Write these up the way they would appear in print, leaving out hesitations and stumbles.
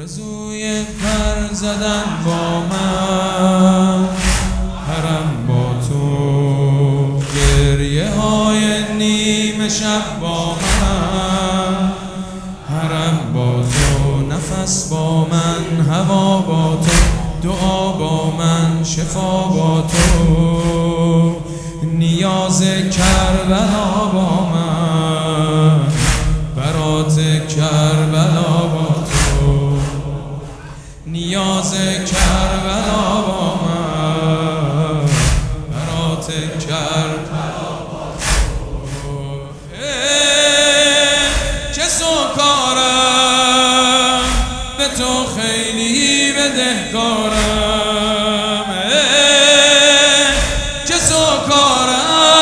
آرزوی پر زدن با من، حرم با تو، گریه های نیمه شب با من، حرم با تو، نفس با من، هوا با تو، دعا با من، شفا با تو، نیاز کربلا با من، برات کربلا با تو، نیاز کربلا با من، برات کربلا با تو. چه سوکارم به تو خیلی بدهکارم، چه سوکارم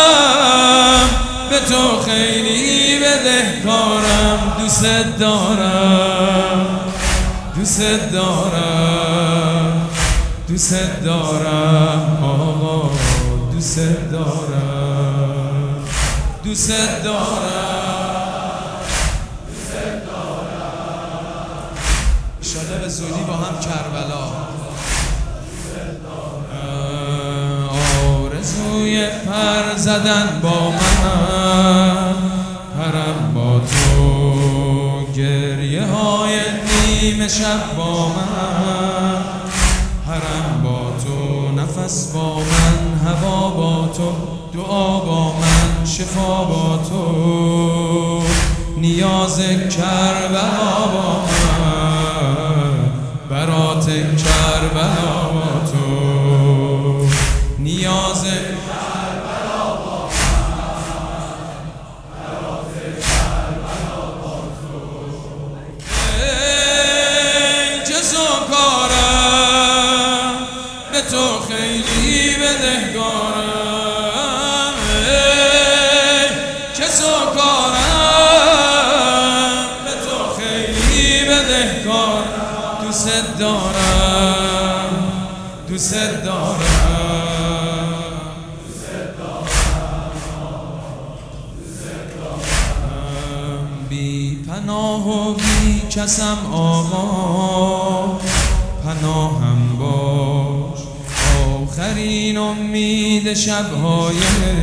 به تو خیلی بدهکارم، دوست دارم، دوست دارم، دوست دارم آقا، دوست دارم، دوست دارم، دوست دارم. انشالله به زودی با هم کربلا. آرزوی پر زدن با من، حرم با تو، گریه های نیمه شب با من، حرم با تو، نفس با من، هوا با تو، دعا با من، شفا با تو، نیاز کربلا با من، برات کربلا با تو، نیاز کربلا با من، برات کربلا با تو. ای چه سوکارم به تو خیلی بدهکارم، ای چه سوکارم به تو خیلی بدهکارم، دوست دارم، دوست دارم، بی پناه و بی کسم آقا، پناهم باش، آخرین امید شبهای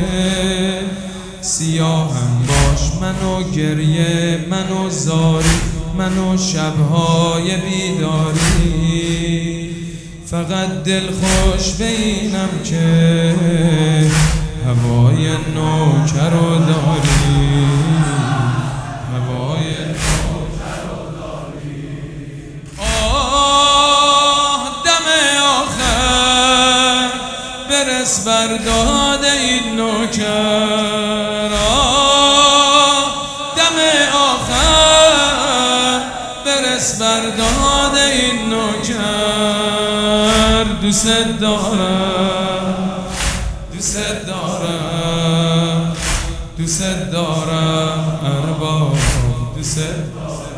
سیاهم باش، منو گریه، منو زاری، منو شبهای بیداری، فقط دل خوش به اینم که هوای نوکر رو داری، هوای نوکر رو داری. آه دم آخر برس بر داد این نوکر، آه دم آخر برس بر داد این نوکر، دوست دارم، دوست دارم، دوست دارم ارباب، دوست دارم.